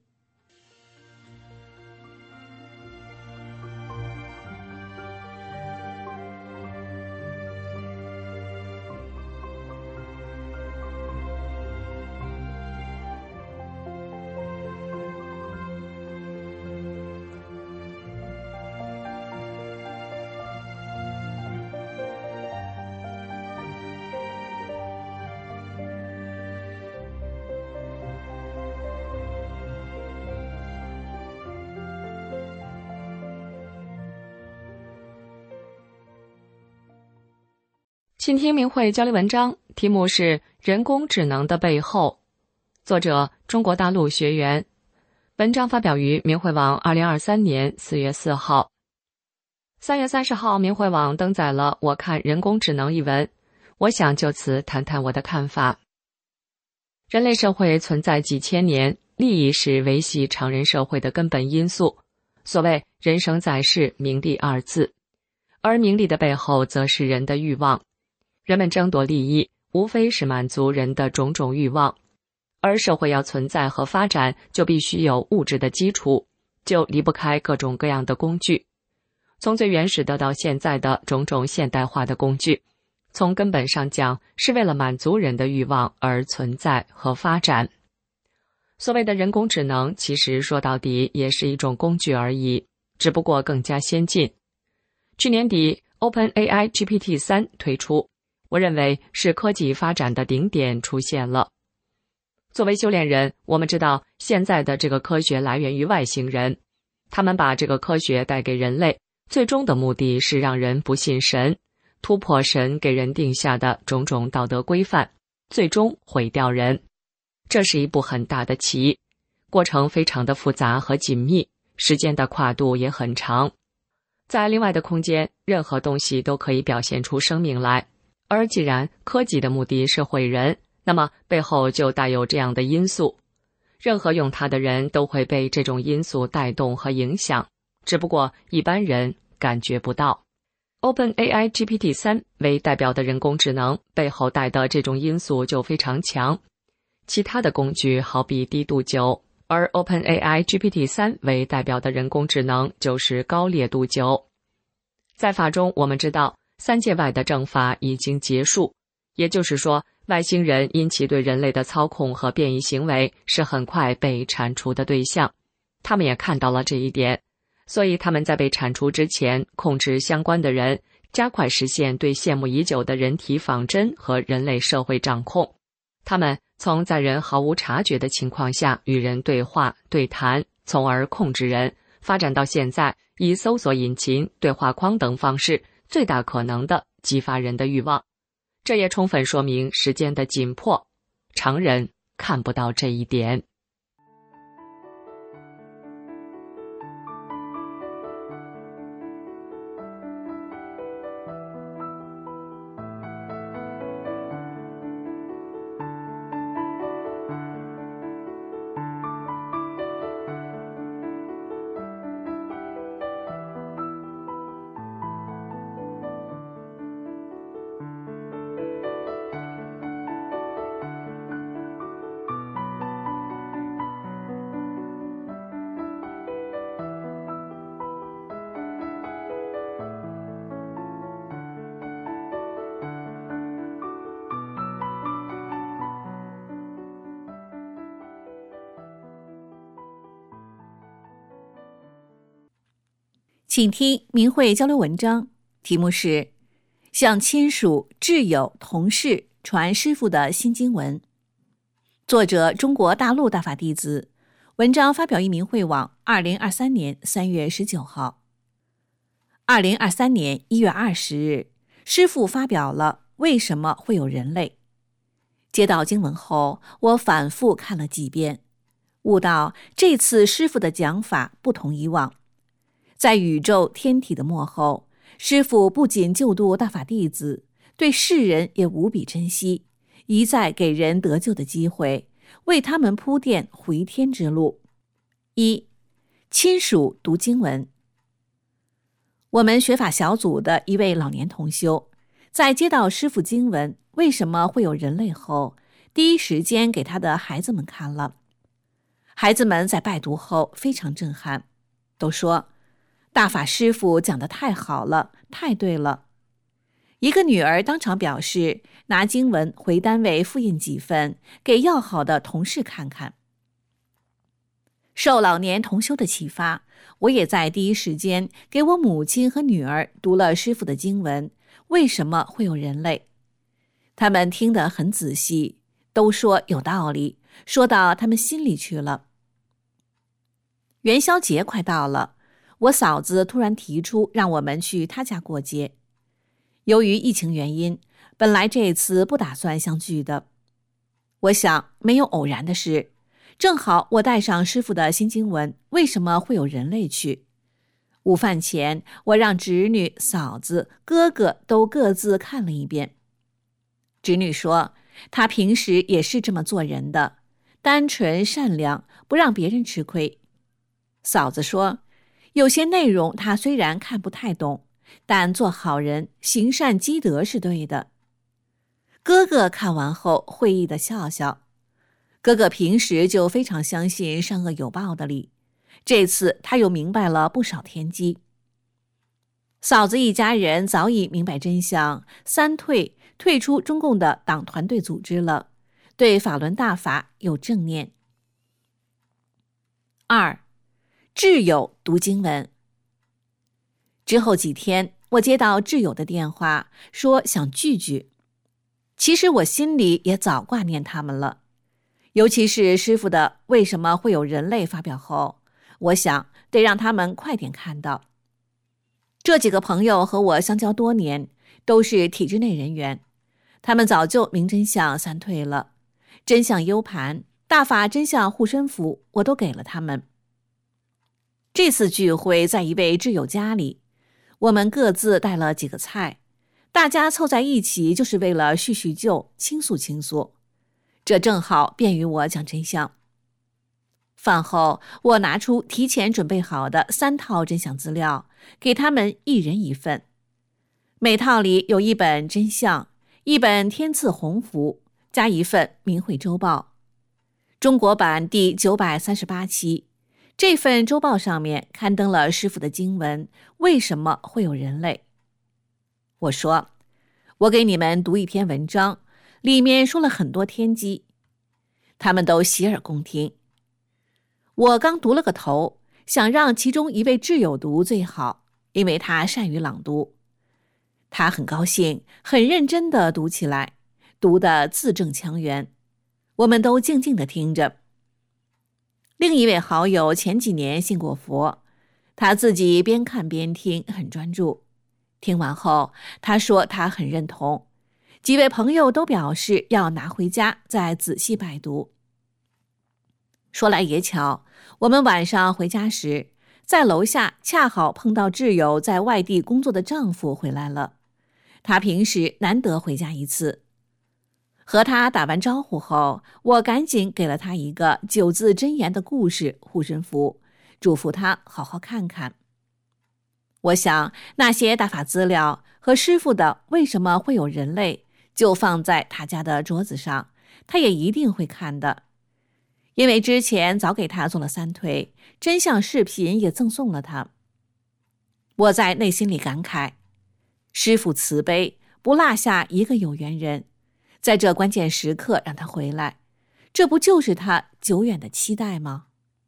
请听明慧交流文章，题目是人工智能的背后，作者中国大陆学员，文章发表于明慧网2023年4月4号。3月30号，明慧网登载了我看人工智能一文，我想就此谈谈我的看法。人类社会存在几千年，利益是维系常人社会的根本因素，所谓人生在世，名利二字，而名利的背后则是人的欲望。人们争夺利益，无非是满足人的种种欲望，而社会要存在和发展，就必须有物质的基础，就离不开各种各样的工具。从最原始的到现在的种种现代化的工具，从根本上讲，是为了满足人的欲望而存在和发展。所谓的人工智能，其实说到底也是一种工具而已，只不过更加先进。去年底 OpenAI GPT-3 推出，我认为是科技发展的顶点出现了。作为修炼人，我们知道现在的这个科学来源于外星人，他们把这个科学带给人类，最终的目的是让人不信神，突破神给人定下的种种道德规范，最终毁掉人。这是一步很大的棋，过程非常的复杂和紧密，时间的跨度也很长。在另外的空间，任何东西都可以表现出生命来，而既然科技的目的是毁人，那么背后就带有这样的因素。 任何用它的人都会被这种因素带动和影响，只不过一般人感觉不到。OpenAI GPT-3 为代表的人工智能背后带的这种因素就非常强，其他的工具好比低度酒，而 OpenAI GPT-3 为代表的人工智能就是高烈度酒。在法中我们知道3界外的政法已经结束，也就是说外星人因其对人类的操控和变异行为是很快被铲除的对象，他们也看到了这一点，所以他们在被铲除之前控制相关的人，加快实现对羡慕已久的人体仿真和人类社会掌控。他们从在人毫无察觉的情况下与人对话对谈，从而控制人，发展到现在以搜索引擎、对话框等方式最大可能地激发人的欲望。这也充分说明时间的紧迫，常人看不到这一点。 请听明慧交流文章，题目是向亲属、挚友、同事传师父的心经文。作者中国大陆大法弟子，文章发表于明慧网2023年3月19号。2023年1月20日，师父发表了为什么会有人类。接到经文后，我反复看了几遍，悟到这次师父的讲法不同以往。在宇宙天体的末后，师父不仅救度大法弟子，对世人也无比珍惜，一再给人得救的机会，为他们铺垫回天之路。一、亲属读经文。我们学法小组的一位老年同修，在接到师父经文为什么会有人类后，第一时间给他的孩子们看了。孩子们在拜读后非常震撼，都说大法师父讲得太好了，太对了。一个女儿当场表示，拿经文回单位复印几份，给要好的同事看看。受老年同修的启发，我也在第一时间给我母亲和女儿读了师父的经文，为什么会有人类？他们听得很仔细，都说有道理，说到他们心里去了。元宵节快到了，我嫂子突然提出让我们去她家过节。由于疫情原因，本来这次不打算相聚的。我想没有偶然的事，正好我带上师父的新经文为什么会有人类去。午饭前，我让侄女、嫂子、哥哥都各自看了一遍。侄女说她平时也是这么做人的，单纯善良，不让别人吃亏。嫂子说有些内容他虽然看不太懂，但做好人行善积德是对的。哥哥看完后会意地笑笑，哥哥平时就非常相信善恶有报的理，这次他又明白了不少天机。嫂子一家人早已明白真相，退出中共的党团队组织了，对法轮大法有正念。二、挚友读经文。之后几天，我接到挚友的电话，说想聚聚。其实我心里也早挂念他们了，尤其是师父的为什么会有人类发表后，我想得让他们快点看到。这几个朋友和我相交多年，都是体制内人员，他们早就明真相3退了，真相 U 盘、大法真相护身符我都给了他们。这次聚会在一位挚友家里，我们各自带了几个菜，大家凑在一起就是为了叙叙旧，倾诉倾诉，这正好便于我讲真相。 饭后，我拿出提前准备好的3套真相资料，给他们一人一份。每套里有一本真相，一本天赐鸿福，加一份明慧周报。中国版第938期，这份周报上面刊登了师父的经文，为什么会有人类？我说，我给你们读一篇文章，里面说了很多天机。他们都洗耳恭听。我刚读了个头，想让其中一位挚友读最好，因为他善于朗读。他很高兴，很认真地读起来，读得字正腔圆。我们都静静地听着。另一位好友前几年信过佛，他自己边看边听，很专注。听完后，他说他很认同。几位朋友都表示要拿回家再仔细拜读。说来也巧，我们晚上回家时，在楼下恰好碰到挚友在外地工作的丈夫回来了。他平时难得回家一次。和他打完招呼后，我赶紧给了他一个9字真言的故事护身符，嘱咐他好好看看。我想那些大法资料和师父的为什么会有人类就放在他家的桌子上，他也一定会看的。因为之前早给他做了3推，真相视频也赠送了他。我在内心里感慨，师父慈悲，不落下一个有缘人，在这关键时刻让他回来，这不就是他久远的期待吗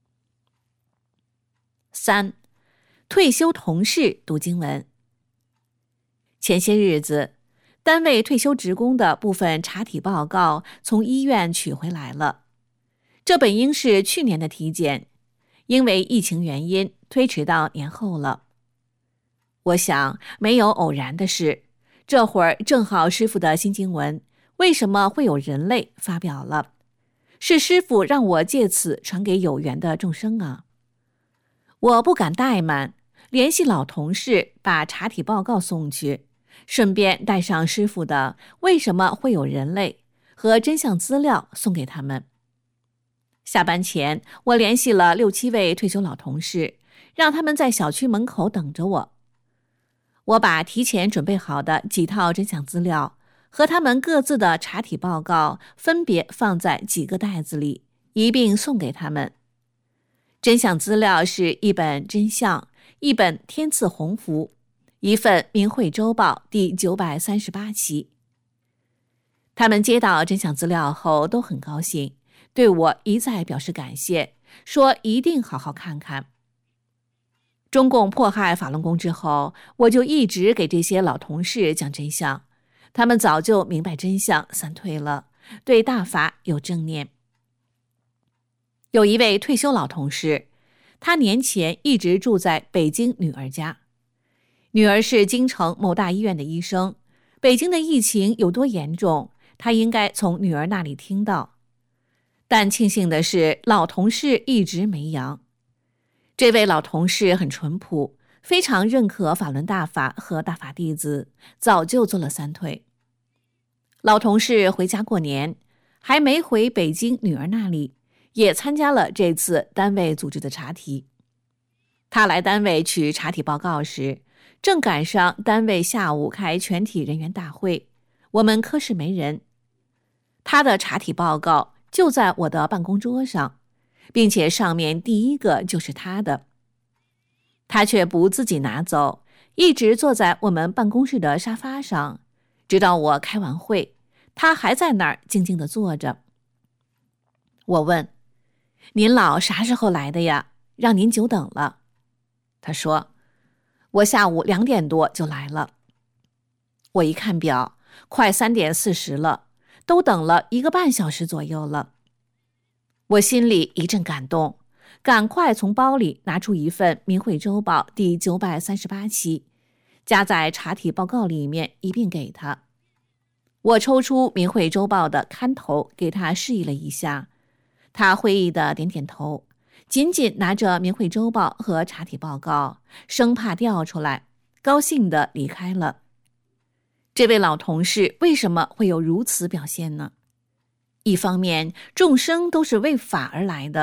？3. 退休同事读经文。前些日子，单位退休职工的部分查体报告从医院取回来了。这本应是去年的体检，因为疫情原因推迟到年后了。我想没有偶然的事，这会儿正好师父的新经文为什么会有人类发表了，是师父让我借此传给有缘的众生啊。我不敢怠慢，联系老同事把查体报告送去，顺便带上师父的为什么会有人类和真相资料送给他们。下班前，我联系了6、7位退休老同事，让他们在小区门口等着我。我把提前准备好的几套真相资料和他们各自的查体报告分别放在几个袋子里，一并送给他们。真相资料是一本真相，一本天赐鸿福，一份明慧周报第938期。他们接到真相资料后都很高兴，对我一再表示感谢，说一定好好看看。中共迫害法轮功之后，我就一直给这些老同事讲真相，他们早就明白真相3退了，对大法有正念。有一位退休老同事，他年前一直住在北京女儿家，女儿是京城某大医院的医生，北京的疫情有多严重，他应该从女儿那里听到。但庆幸的是，老同事一直没阳。这位老同事很淳朴，非常认可法轮大法和大法弟子，早就做了3退。老同事回家过年，还没回北京女儿那里，也参加了这次单位组织的查体。他来单位取查体报告时，正赶上单位下午开全体人员大会，我们科室没人。他的查体报告就在我的办公桌上，并且上面第一个就是他的。他却不自己拿走，一直坐在我们办公室的沙发上，直到我开完会，他还在那儿静静地坐着。我问：“您老啥时候来的呀？让您久等了。”他说：“我下午2点多就来了。”我一看表，快3点40了，都等了1个半小时左右了。我心里一阵感动，赶快从包里拿出一份明慧周报第938期，夹在查体报告里面一并给他。我抽出明慧周报的刊头给他示意了一下，他会意的点点头，紧紧拿着明慧周报和查体报告，生怕掉出来，高兴地离开了。这位老同事为什么会有如此表现呢？一方面，众生都是为法而来的，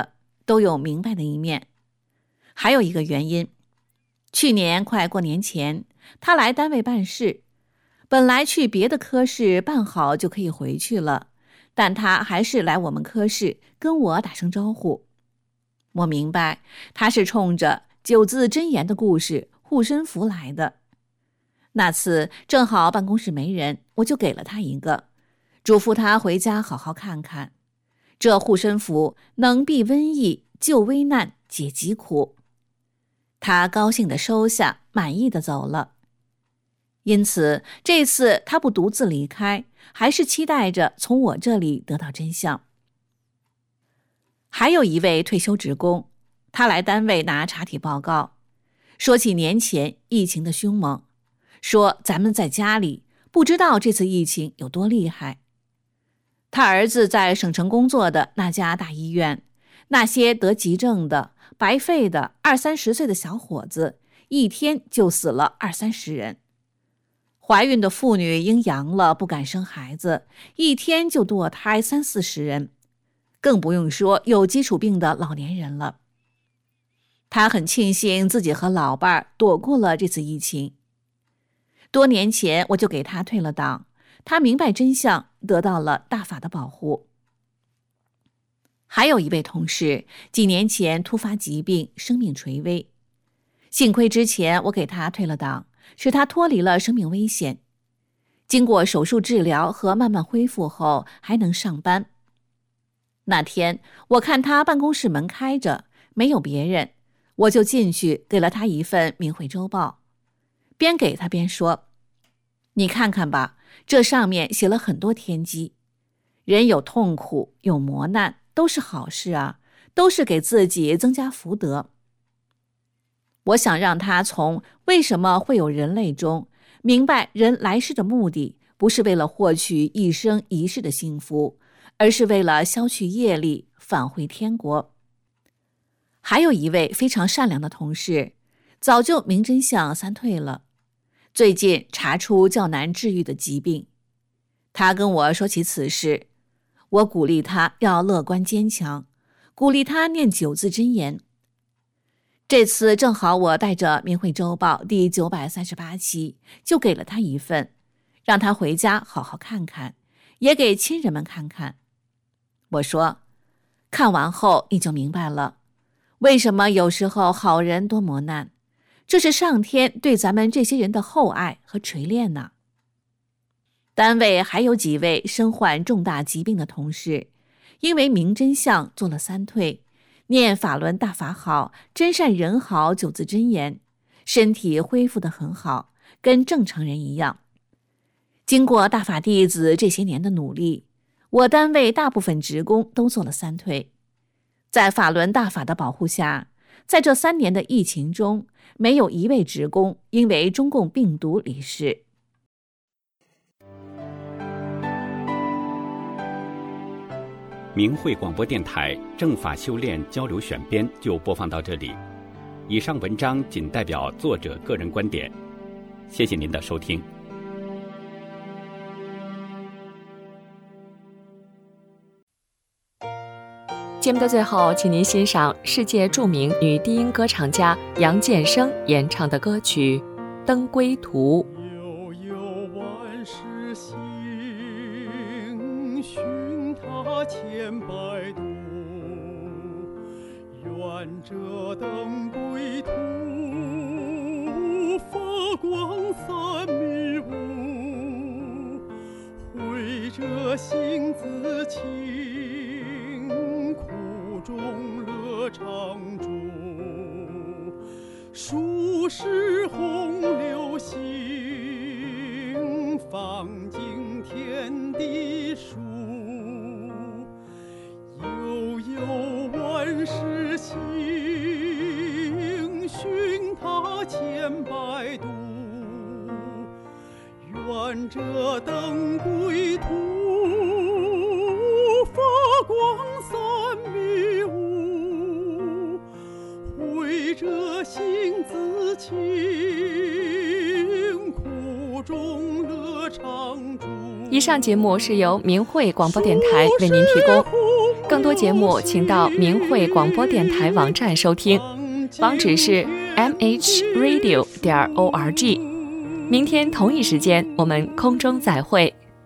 都有明白的一面。还有一个原因，去年快过年前，他来单位办事，本来去别的科室办好就可以回去了，但他还是来我们科室跟我打声招呼。我明白他是冲着九字真言的故事护身符来的。那次正好办公室没人，我就给了他一个，嘱咐他回家好好看看。这护身符能避瘟疫、救危难、解疾苦。他高兴地收下，满意地走了。因此这次他不独自离开，还是期待着从我这里得到真相。还有一位退休职工，他来单位拿查体报告，说起年前疫情的凶猛，说咱们在家里不知道这次疫情有多厉害。他儿子在省城工作的那家大医院，那些得急症的、白肺的20-30岁的小伙子，一天就死了20-30人。怀孕的妇女因阳了不敢生孩子，一天就堕胎30-40人，更不用说有基础病的老年人了。他很庆幸自己和老伴儿躲过了这次疫情。多年前我就给他退了党，他明白真相，得到了大法的保护。还有一位同事，几年前突发疾病，生命垂危。幸亏之前我给他退了党，使他脱离了生命危险。经过手术治疗和慢慢恢复后，还能上班。那天我看他办公室门开着，没有别人，我就进去给了他一份《明慧周报》，边给他边说：“你看看吧，这上面写了很多天机，人有痛苦，有磨难，都是好事啊，都是给自己增加福德。”我想让他从为什么会有人类中明白人来世的目的，不是为了获取一生一世的幸福，而是为了消去业力，返回天国。还有一位非常善良的同事，早就明真相3退了，最近查出较难治愈的疾病。他跟我说起此事，我鼓励他要乐观坚强，鼓励他念9字真言。这次正好我带着《明慧周报》第938期，就给了他一份，让他回家好好看看，也给亲人们看看。我说，看完后你就明白了，为什么有时候好人多磨难，这是上天对咱们这些人的厚爱和垂恋呢。单位还有几位身患重大疾病的同事，因为明真相做了3退，念法轮大法好，真善人好9字真言，身体恢复得很好，跟正常人一样。经过大法弟子这些年的努力，我单位大部分职工都做了3退。在法轮大法的保护下，在这3年的疫情中，没有一位职工因为中共病毒离世。 明慧广播电台正法修炼交流选编就播放到这里，以上文章仅代表作者个人观点，谢谢您的收听。 节目的最后，请您欣赏世界著名女低音歌唱家杨建生演唱的歌曲《登归途》。 悠悠万世行，寻他千百度，愿这登归途，发光散迷雾，慧者性自清，苦中乐常驻，数世洪流行，放尽天地数，悠悠万世行，寻他千百度，愿这登归途，发光散迷雾，慧者性自清，苦中乐常驻。 以上节目是由明慧广播电台为您提供。 更多节目请到明慧广播电台网站收听，网址是 mhradio.org。明天同一时间我们空中再会。